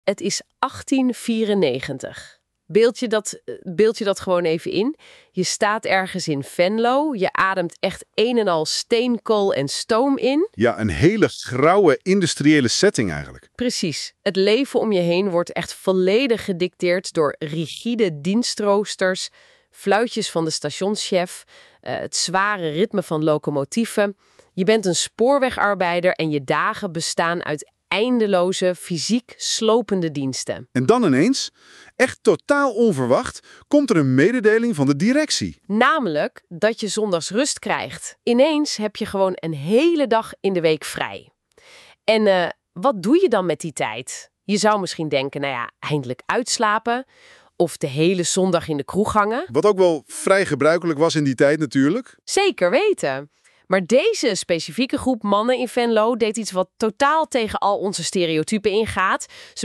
Het is 1894. Beeld je dat gewoon even in. Je staat ergens in Venlo. Je ademt echt een en al steenkool en stoom in. Ja, een hele grauwe industriële setting eigenlijk. Precies. Het leven om je heen wordt echt volledig gedicteerd door rigide dienstroosters, fluitjes van de stationschef, het zware ritme van locomotieven. Je bent een spoorwegarbeider en je dagen bestaan uit eindeloze, fysiek slopende diensten. En dan ineens, echt totaal onverwacht, komt er een mededeling van de directie. Namelijk dat je zondags rust krijgt. Ineens heb je gewoon een hele dag in de week vrij. En wat doe je dan met die tijd? Je zou misschien denken, eindelijk uitslapen of de hele zondag in de kroeg hangen. Wat ook wel vrij gebruikelijk was in die tijd natuurlijk. Zeker weten. Maar deze specifieke groep mannen in Venlo deed iets wat totaal tegen al onze stereotypen ingaat. Ze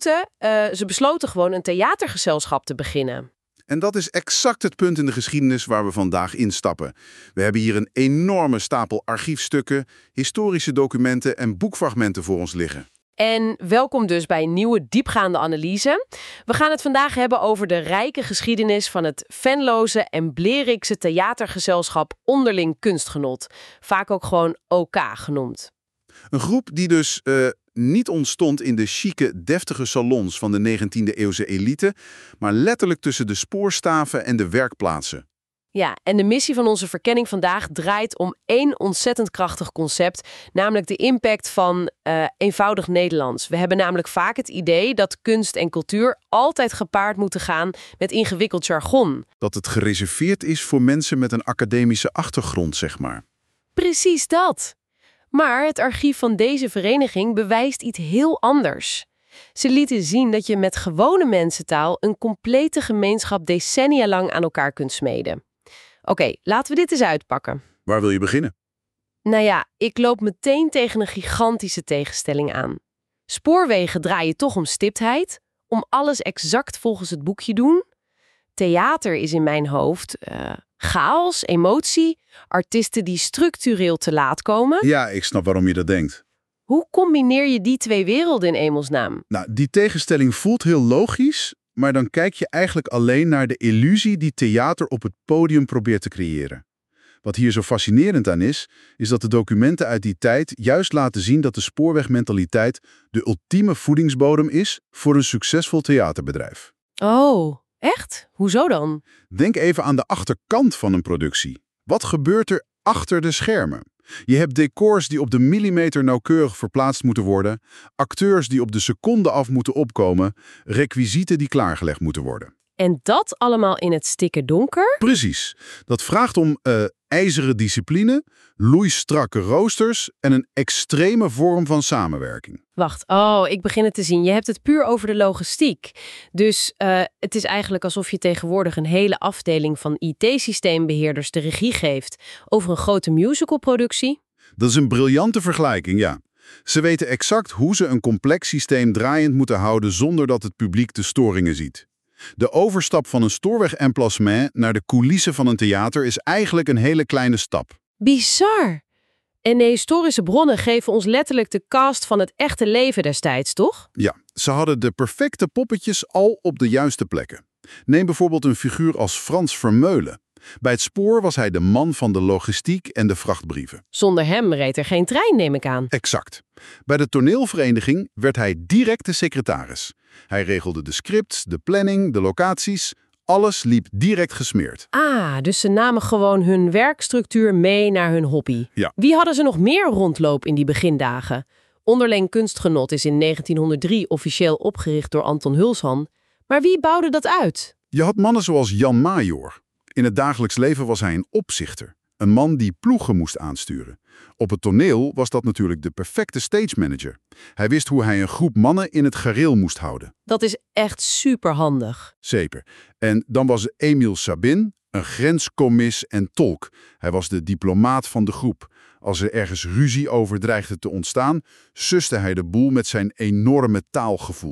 besloten gewoon een theatergezelschap te beginnen. En dat is exact het punt in de geschiedenis waar we vandaag instappen. We hebben hier een enorme stapel archiefstukken, historische documenten en boekfragmenten voor ons liggen. En welkom dus bij een nieuwe diepgaande analyse. We gaan het vandaag hebben over de rijke geschiedenis van het Venlose en Blerikse theatergezelschap Onderling Kunstgenot. Vaak ook gewoon OK genoemd. Een groep die dus niet ontstond in de chique, deftige salons van de 19e-eeuwse elite, maar letterlijk tussen de spoorstaven en de werkplaatsen. Ja, en de missie van onze verkenning vandaag draait om één ontzettend krachtig concept, namelijk de impact van eenvoudig Nederlands. We hebben namelijk vaak het idee dat kunst en cultuur altijd gepaard moeten gaan met ingewikkeld jargon. Dat het gereserveerd is voor mensen met een academische achtergrond, zeg maar. Precies dat. Maar het archief van deze vereniging bewijst iets heel anders. Ze lieten zien dat je met gewone mensentaal een complete gemeenschap decennia lang aan elkaar kunt smeden. Oké, laten we dit eens uitpakken. Waar wil je beginnen? Ik loop meteen tegen een gigantische tegenstelling aan. Spoorwegen draaien toch om stiptheid, om alles exact volgens het boekje doen. Theater is in mijn hoofd chaos, emotie, artiesten die structureel te laat komen. Ja, ik snap waarom je dat denkt. Hoe combineer je die twee werelden in hemelsnaam? Die tegenstelling voelt heel logisch, maar dan kijk je eigenlijk alleen naar de illusie die theater op het podium probeert te creëren. Wat hier zo fascinerend aan is dat de documenten uit die tijd juist laten zien dat de spoorwegmentaliteit de ultieme voedingsbodem is voor een succesvol theaterbedrijf. Oh, echt? Hoezo dan? Denk even aan de achterkant van een productie. Wat gebeurt er achter de schermen? Je hebt decors die op de millimeter nauwkeurig verplaatst moeten worden, acteurs die op de seconde af moeten opkomen, requisieten die klaargelegd moeten worden. En dat allemaal in het stikke donker? Precies. Dat vraagt om ijzeren discipline, loeistrakke roosters en een extreme vorm van samenwerking. Wacht, ik begin het te zien. Je hebt het puur over de logistiek. Dus het is eigenlijk alsof je tegenwoordig een hele afdeling van IT-systeembeheerders de regie geeft over een grote musicalproductie. Dat is een briljante vergelijking, ja. Ze weten exact hoe ze een complex systeem draaiend moeten houden zonder dat het publiek de storingen ziet. De overstap van een spoorwegemplacement naar de coulissen van een theater is eigenlijk een hele kleine stap. Bizar! En de historische bronnen geven ons letterlijk de cast van het echte leven destijds, toch? Ja, ze hadden de perfecte poppetjes al op de juiste plekken. Neem bijvoorbeeld een figuur als Frans Vermeulen. Bij het spoor was hij de man van de logistiek en de vrachtbrieven. Zonder hem reed er geen trein, neem ik aan. Exact. Bij de toneelvereniging werd hij direct de secretaris. Hij regelde de scripts, de planning, de locaties. Alles liep direct gesmeerd. Dus ze namen gewoon hun werkstructuur mee naar hun hobby. Ja. Wie hadden ze nog meer rondloop in die begindagen? Onderling Kunstgenot is in 1903 officieel opgericht door Anton Hulshan. Maar wie bouwde dat uit? Je had mannen zoals Jan Major. In het dagelijks leven was hij een opzichter. Een man die ploegen moest aansturen. Op het toneel was dat natuurlijk de perfecte stage manager. Hij wist hoe hij een groep mannen in het gareel moest houden. Dat is echt superhandig. Zeker. En dan was er Emile Sabin, een grenscommis en tolk. Hij was de diplomaat van de groep. Als er ergens ruzie over dreigde te ontstaan, suste hij de boel met zijn enorme taalgevoel.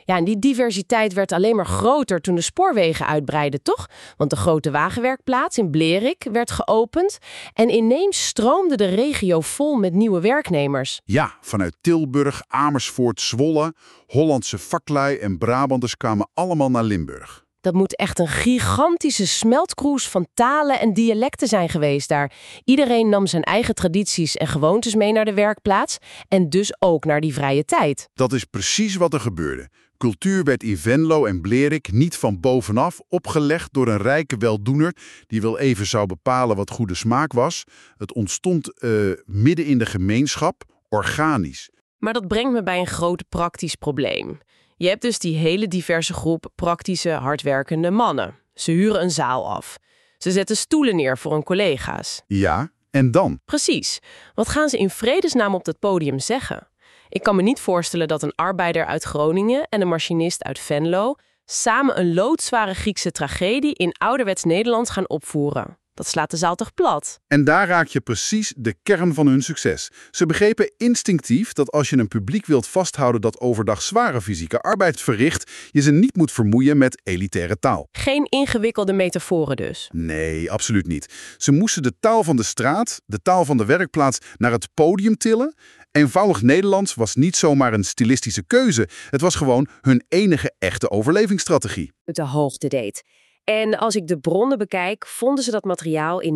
Ja, en die diversiteit werd alleen maar groter toen de spoorwegen uitbreidden, toch? Want de grote wagenwerkplaats in Blerik werd geopend en ineens stroomde de regio vol met nieuwe werknemers. Ja, vanuit Tilburg, Amersfoort, Zwolle, Hollandse vaklui en Brabanders kwamen allemaal naar Limburg. Dat moet echt een gigantische smeltkroes van talen en dialecten zijn geweest daar. Iedereen nam zijn eigen tradities en gewoontes mee naar de werkplaats en dus ook naar die vrije tijd. Dat is precies wat er gebeurde. Cultuur werd in Venlo en Blerik niet van bovenaf opgelegd door een rijke weldoener die wel even zou bepalen wat goede smaak was. Het ontstond midden in de gemeenschap, organisch. Maar dat brengt me bij een groot praktisch probleem. Je hebt dus die hele diverse groep praktische, hardwerkende mannen. Ze huren een zaal af. Ze zetten stoelen neer voor hun collega's. Ja, en dan? Precies. Wat gaan ze in vredesnaam op dat podium zeggen? Ik kan me niet voorstellen dat een arbeider uit Groningen en een machinist uit Venlo samen een loodzware Griekse tragedie in ouderwets Nederlands gaan opvoeren. Dat slaat de zaal toch plat? En daar raak je precies de kern van hun succes. Ze begrepen instinctief dat als je een publiek wilt vasthouden dat overdag zware fysieke arbeid verricht, je ze niet moet vermoeien met elitaire taal. Geen ingewikkelde metaforen dus. Nee, absoluut niet. Ze moesten de taal van de straat, de taal van de werkplaats, naar het podium tillen. Eenvoudig Nederlands was niet zomaar een stilistische keuze. Het was gewoon hun enige echte overlevingsstrategie. Het de hoogte deed. En als ik de bronnen bekijk, vonden ze dat materiaal in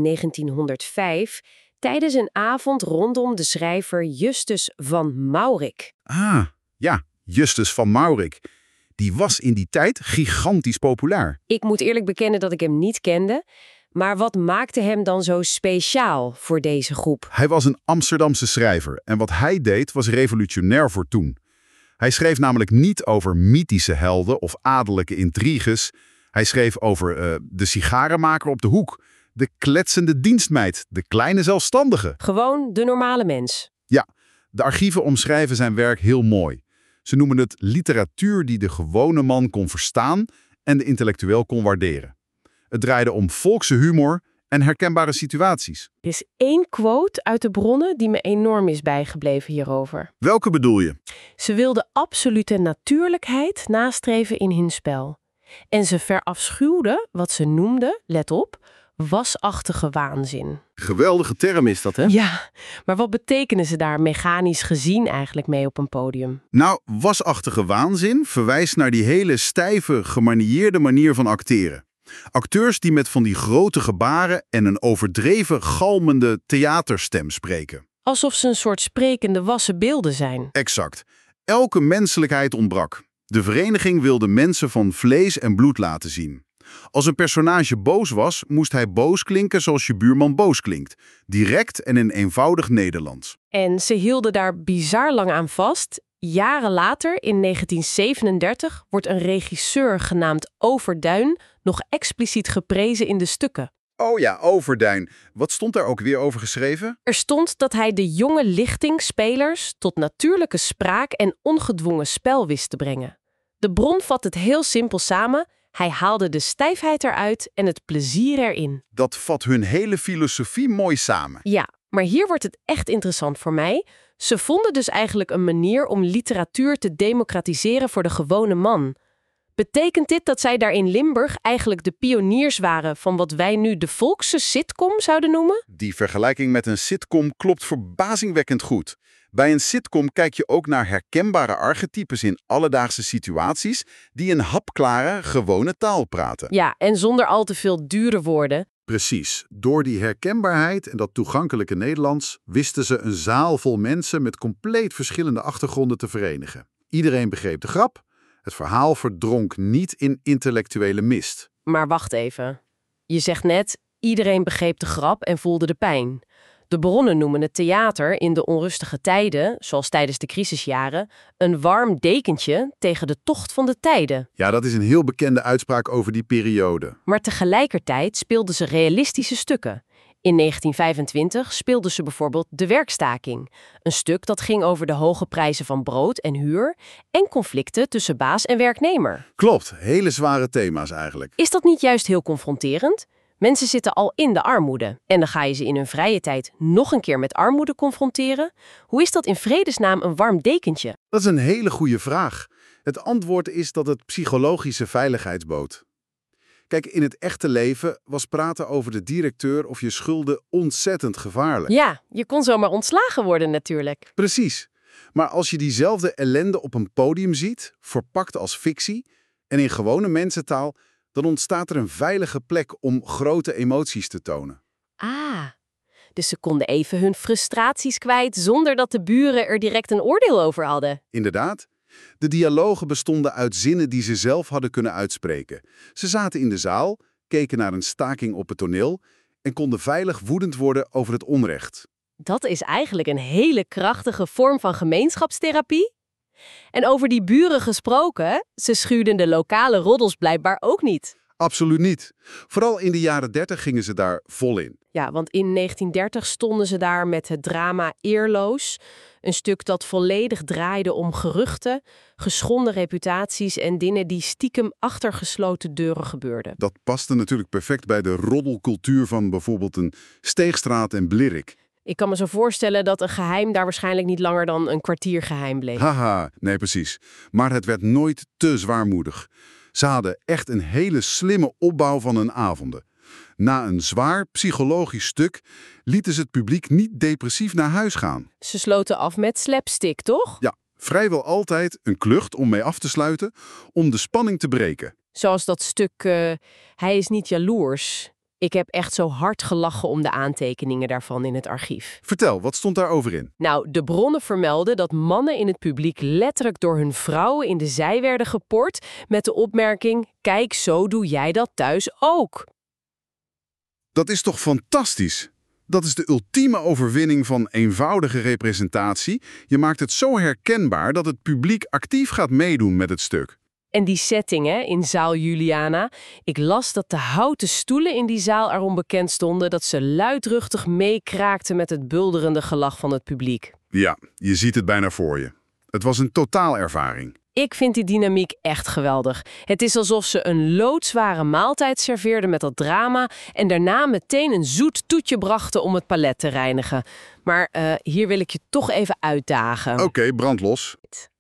1905 tijdens een avond rondom de schrijver Justus van Maurik. Ah, ja, Justus van Maurik. Die was in die tijd gigantisch populair. Ik moet eerlijk bekennen dat ik hem niet kende. Maar wat maakte hem dan zo speciaal voor deze groep? Hij was een Amsterdamse schrijver en wat hij deed was revolutionair voor toen. Hij schreef namelijk niet over mythische helden of adellijke intriges. Hij schreef over de sigarenmaker op de hoek, de kletsende dienstmeid, de kleine zelfstandige. Gewoon de normale mens. Ja, de archieven omschrijven zijn werk heel mooi. Ze noemen het literatuur die de gewone man kon verstaan en de intellectueel kon waarderen. Het draaide om volkse humor en herkenbare situaties. Er is één quote uit de bronnen die me enorm is bijgebleven hierover. Welke bedoel je? Ze wilden absolute natuurlijkheid nastreven in hun spel. En ze verafschuwden wat ze noemden, let op, wasachtige waanzin. Geweldige term is dat, hè? Ja, maar wat betekenen ze daar mechanisch gezien eigenlijk mee op een podium? Nou, wasachtige waanzin verwijst naar die hele stijve, gemanieerde manier van acteren. Acteurs die met van die grote gebaren en een overdreven, galmende theaterstem spreken. Alsof ze een soort sprekende wassen beelden zijn. Exact. Elke menselijkheid ontbrak. De vereniging wilde mensen van vlees en bloed laten zien. Als een personage boos was, moest hij boos klinken zoals je buurman boos klinkt. Direct en in eenvoudig Nederlands. En ze hielden daar bizar lang aan vast. Jaren later, in 1937, wordt een regisseur genaamd Overduin nog expliciet geprezen in de stukken. Oh ja, Overduin. Wat stond daar ook weer over geschreven? Er stond dat hij de jonge lichting-spelers tot natuurlijke spraak en ongedwongen spel wist te brengen. De bron vat het heel simpel samen. Hij haalde de stijfheid eruit en het plezier erin. Dat vat hun hele filosofie mooi samen. Ja, maar hier wordt het echt interessant voor mij. Ze vonden dus eigenlijk een manier om literatuur te democratiseren voor de gewone man. Betekent dit dat zij daar in Limburg eigenlijk de pioniers waren van wat wij nu de volkse sitcom zouden noemen? Die vergelijking met een sitcom klopt verbazingwekkend goed. Bij een sitcom kijk je ook naar herkenbare archetypes in alledaagse situaties die een hapklare, gewone taal praten. Ja, en zonder al te veel dure woorden. Precies. Door die herkenbaarheid en dat toegankelijke Nederlands wisten ze een zaal vol mensen met compleet verschillende achtergronden te verenigen. Iedereen begreep de grap. Het verhaal verdronk niet in intellectuele mist. Maar wacht even. Je zegt net, iedereen begreep de grap en voelde de pijn. De bronnen noemen het theater in de onrustige tijden, zoals tijdens de crisisjaren, een warm dekentje tegen de tocht van de tijden. Ja, dat is een heel bekende uitspraak over die periode. Maar tegelijkertijd speelden ze realistische stukken. In 1925 speelden ze bijvoorbeeld De Werkstaking. Een stuk dat ging over de hoge prijzen van brood en huur en conflicten tussen baas en werknemer. Klopt, hele zware thema's eigenlijk. Is dat niet juist heel confronterend? Mensen zitten al in de armoede en dan ga je ze in hun vrije tijd nog een keer met armoede confronteren. Hoe is dat in vredesnaam een warm dekentje? Dat is een hele goede vraag. Het antwoord is dat het psychologische veiligheid bood. Kijk, in het echte leven was praten over de directeur of je schulden ontzettend gevaarlijk. Ja, je kon zomaar ontslagen worden natuurlijk. Precies. Maar als je diezelfde ellende op een podium ziet, verpakt als fictie en in gewone mensentaal, dan ontstaat er een veilige plek om grote emoties te tonen. Ah, dus ze konden even hun frustraties kwijt zonder dat de buren er direct een oordeel over hadden. Inderdaad. De dialogen bestonden uit zinnen die ze zelf hadden kunnen uitspreken. Ze zaten in de zaal, keken naar een staking op het toneel en konden veilig woedend worden over het onrecht. Dat is eigenlijk een hele krachtige vorm van gemeenschapstherapie. En over die buren gesproken, ze schuwden de lokale roddels blijkbaar ook niet. Absoluut niet. Vooral in de jaren 30 gingen ze daar vol in. Ja, want in 1930 stonden ze daar met het drama Eerloos. Een stuk dat volledig draaide om geruchten, geschonden reputaties en dingen die stiekem achter gesloten deuren gebeurden. Dat paste natuurlijk perfect bij de roddelcultuur van bijvoorbeeld een Steegstraat en Blirrik. Ik kan me zo voorstellen dat een geheim daar waarschijnlijk niet langer dan een kwartier geheim bleef. Haha, nee precies. Maar het werd nooit te zwaarmoedig. Ze hadden echt een hele slimme opbouw van hun avonden. Na een zwaar psychologisch stuk lieten ze het publiek niet depressief naar huis gaan. Ze sloten af met slapstick, toch? Ja, vrijwel altijd een klucht om mee af te sluiten, om de spanning te breken. Zoals dat stuk Hij is niet jaloers. Ik heb echt zo hard gelachen om de aantekeningen daarvan in het archief. Vertel, wat stond daarover in? Nou, de bronnen vermelden dat mannen in het publiek letterlijk door hun vrouwen in de zij werden gepord met de opmerking: kijk, zo doe jij dat thuis ook. Dat is toch fantastisch? Dat is de ultieme overwinning van eenvoudige representatie. Je maakt het zo herkenbaar dat het publiek actief gaat meedoen met het stuk. En die setting in zaal Juliana. Ik las dat de houten stoelen in die zaal erom bekend stonden dat ze luidruchtig meekraakten met het bulderende gelach van het publiek. Ja, je ziet het bijna voor je. Het was een totaalervaring. Ik vind die dynamiek echt geweldig. Het is alsof ze een loodzware maaltijd serveerden met dat drama en daarna meteen een zoet toetje brachten om het palet te reinigen. Maar hier wil ik je toch even uitdagen. Oké, brand los.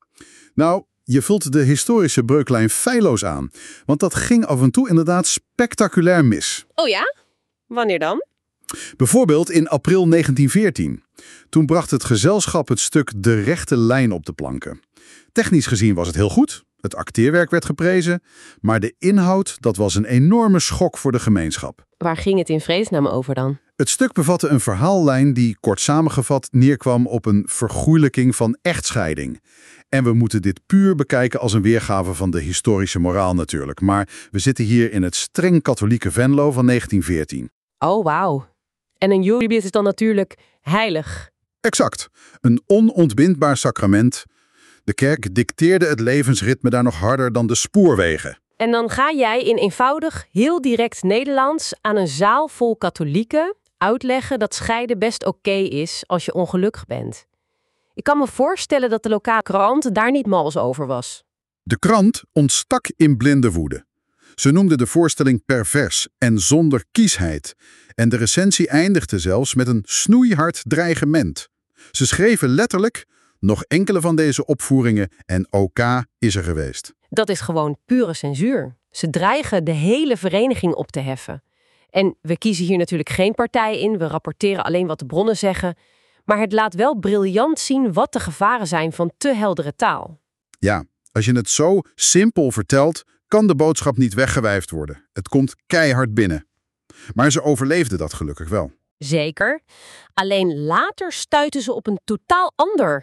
Nou, je vult de historische breuklijn feilloos aan. Want dat ging af en toe inderdaad spectaculair mis. Oh ja? Wanneer dan? Bijvoorbeeld in april 1914. Toen bracht het gezelschap het stuk De Rechte Lijn op de planken. Technisch gezien was het heel goed. Het acteerwerk werd geprezen. Maar de inhoud, dat was een enorme schok voor de gemeenschap. Waar ging het in vredesnaam over dan? Het stuk bevatte een verhaallijn die, kort samengevat, neerkwam op een vergoeilijking van echtscheiding. En we moeten dit puur bekijken als een weergave van de historische moraal natuurlijk. Maar we zitten hier in het streng katholieke Venlo van 1914. Oh, wauw. En een juliebied is dan natuurlijk heilig. Exact. Een onontbindbaar sacrament. De kerk dicteerde het levensritme daar nog harder dan de spoorwegen. En dan ga jij in eenvoudig, heel direct Nederlands aan een zaal vol katholieken uitleggen dat scheiden best oké is als je ongelukkig bent. Ik kan me voorstellen dat de lokale krant daar niet mals over was. De krant ontstak in blinde woede. Ze noemde de voorstelling pervers en zonder kiesheid. En de recensie eindigde zelfs met een snoeihard dreigement. Ze schreven letterlijk: nog enkele van deze opvoeringen en OK is er geweest. Dat is gewoon pure censuur. Ze dreigen de hele vereniging op te heffen. En we kiezen hier natuurlijk geen partij in, we rapporteren alleen wat de bronnen zeggen. Maar het laat wel briljant zien wat de gevaren zijn van te heldere taal. Ja, als je het zo simpel vertelt, kan de boodschap niet weggewijfd worden. Het komt keihard binnen. Maar ze overleefden dat gelukkig wel. Zeker. Alleen later stuitten ze op een totaal ander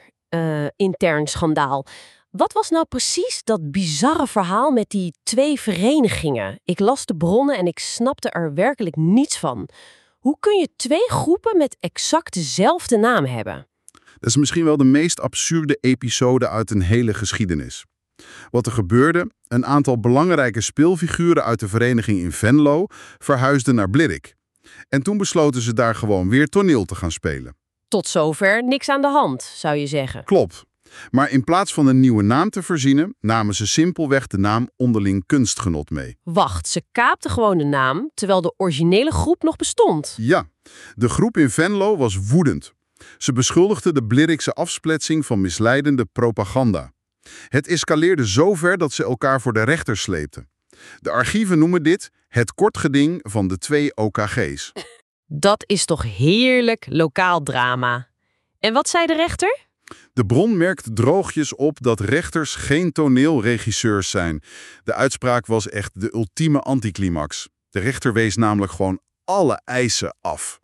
intern schandaal. Wat was nou precies dat bizarre verhaal met die twee verenigingen? Ik las de bronnen en ik snapte er werkelijk niets van. Hoe kun je twee groepen met exact dezelfde naam hebben? Dat is misschien wel de meest absurde episode uit een hele geschiedenis. Wat er gebeurde, een aantal belangrijke speelfiguren uit de vereniging in Venlo verhuisden naar Blirrik. En toen besloten ze daar gewoon weer toneel te gaan spelen. Tot zover niks aan de hand, zou je zeggen. Klopt. Maar in plaats van een nieuwe naam te verzinnen, namen ze simpelweg de naam Onderling Kunstgenot mee. Wacht, ze kaapten gewoon de naam, terwijl de originele groep nog bestond. Ja, de groep in Venlo was woedend. Ze beschuldigden de Blirrikse afspletsing van misleidende propaganda. Het escaleerde zo ver dat ze elkaar voor de rechter sleepten. De archieven noemen dit het kortgeding van de 2 OKG's. Dat is toch heerlijk lokaal drama. En wat zei de rechter? De bron merkt droogjes op dat rechters geen toneelregisseurs zijn. De uitspraak was echt de ultieme anticlimax. De rechter wees namelijk gewoon alle eisen af.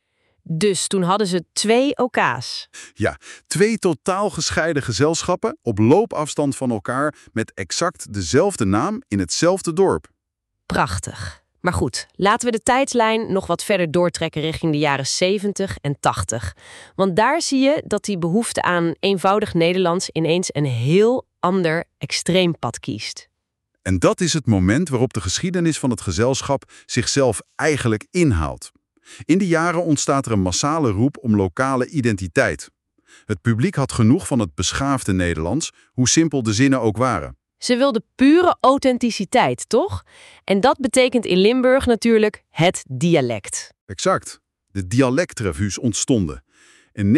Dus toen hadden ze 2 OK's. Ja, 2 totaal gescheiden gezelschappen op loopafstand van elkaar met exact dezelfde naam in hetzelfde dorp. Prachtig. Maar goed, laten we de tijdslijn nog wat verder doortrekken richting de jaren 70 en 80. Want daar zie je dat die behoefte aan eenvoudig Nederlands ineens een heel ander extreempad kiest. En dat is het moment waarop de geschiedenis van het gezelschap zichzelf eigenlijk inhaalt. In die jaren ontstaat er een massale roep om lokale identiteit. Het publiek had genoeg van het beschaafde Nederlands, hoe simpel de zinnen ook waren. Ze wilden pure authenticiteit, toch? En dat betekent in Limburg natuurlijk het dialect. Exact. De dialectrevues ontstonden. In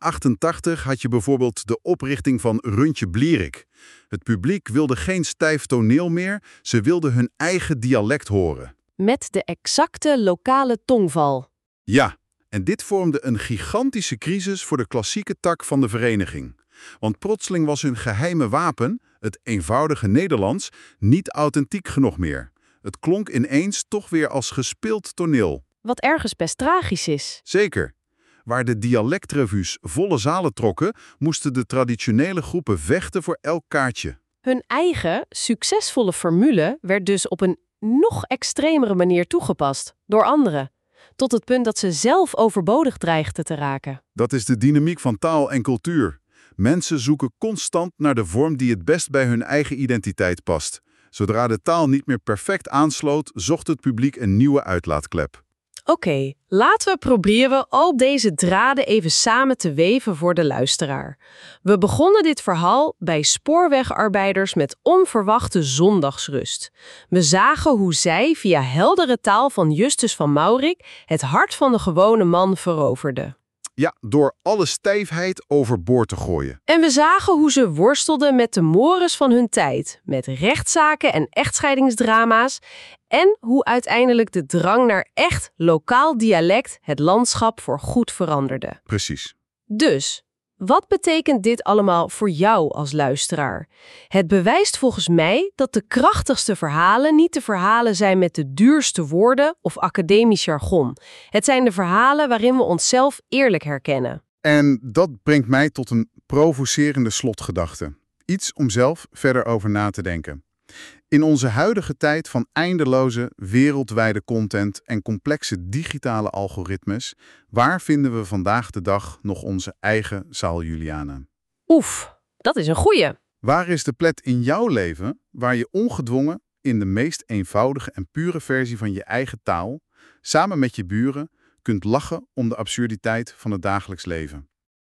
1988 had je bijvoorbeeld de oprichting van Rundje Blierik. Het publiek wilde geen stijf toneel meer, ze wilden hun eigen dialect horen. Met de exacte lokale tongval. Ja, en dit vormde een gigantische crisis voor de klassieke tak van de vereniging. Want plotseling was hun geheime wapen, het eenvoudige Nederlands, niet authentiek genoeg meer. Het klonk ineens toch weer als gespeeld toneel. Wat ergens best tragisch is. Zeker. Waar de dialectrevues volle zalen trokken, moesten de traditionele groepen vechten voor elk kaartje. Hun eigen, succesvolle formule werd dus op een nog extremere manier toegepast, door anderen. Tot het punt dat ze zelf overbodig dreigden te raken. Dat is de dynamiek van taal en cultuur. Mensen zoeken constant naar de vorm die het best bij hun eigen identiteit past. Zodra de taal niet meer perfect aansloot, zocht het publiek een nieuwe uitlaatklep. Oké, laten we proberen al deze draden even samen te weven voor de luisteraar. We begonnen dit verhaal bij spoorwegarbeiders met onverwachte zondagsrust. We zagen hoe zij via heldere taal van Justus van Maurik het hart van de gewone man veroverden. Ja, door alle stijfheid overboord te gooien. En we zagen hoe ze worstelden met de mores van hun tijd, met rechtszaken en echtscheidingsdrama's, en hoe uiteindelijk de drang naar echt lokaal dialect het landschap voor goed veranderde. Precies. Dus, wat betekent dit allemaal voor jou als luisteraar? Het bewijst volgens mij dat de krachtigste verhalen niet de verhalen zijn met de duurste woorden of academisch jargon. Het zijn de verhalen waarin we onszelf eerlijk herkennen. En dat brengt mij tot een provocerende slotgedachte. Iets om zelf verder over na te denken. In onze huidige tijd van eindeloze wereldwijde content en complexe digitale algoritmes, waar vinden we vandaag de dag nog onze eigen Saal Juliana? Oef, dat is een goeie. Waar is de plek in jouw leven waar je ongedwongen in de meest eenvoudige en pure versie van je eigen taal, samen met je buren, kunt lachen om de absurditeit van het dagelijks leven?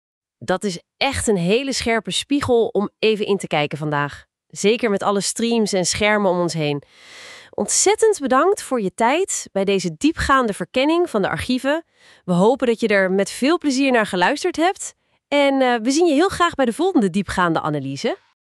Dat is echt een hele scherpe spiegel om even in te kijken vandaag. Zeker met alle streams en schermen om ons heen. Ontzettend bedankt voor je tijd bij deze diepgaande verkenning van de archieven. We hopen dat je er met veel plezier naar geluisterd hebt. En we zien je heel graag bij de volgende diepgaande analyse.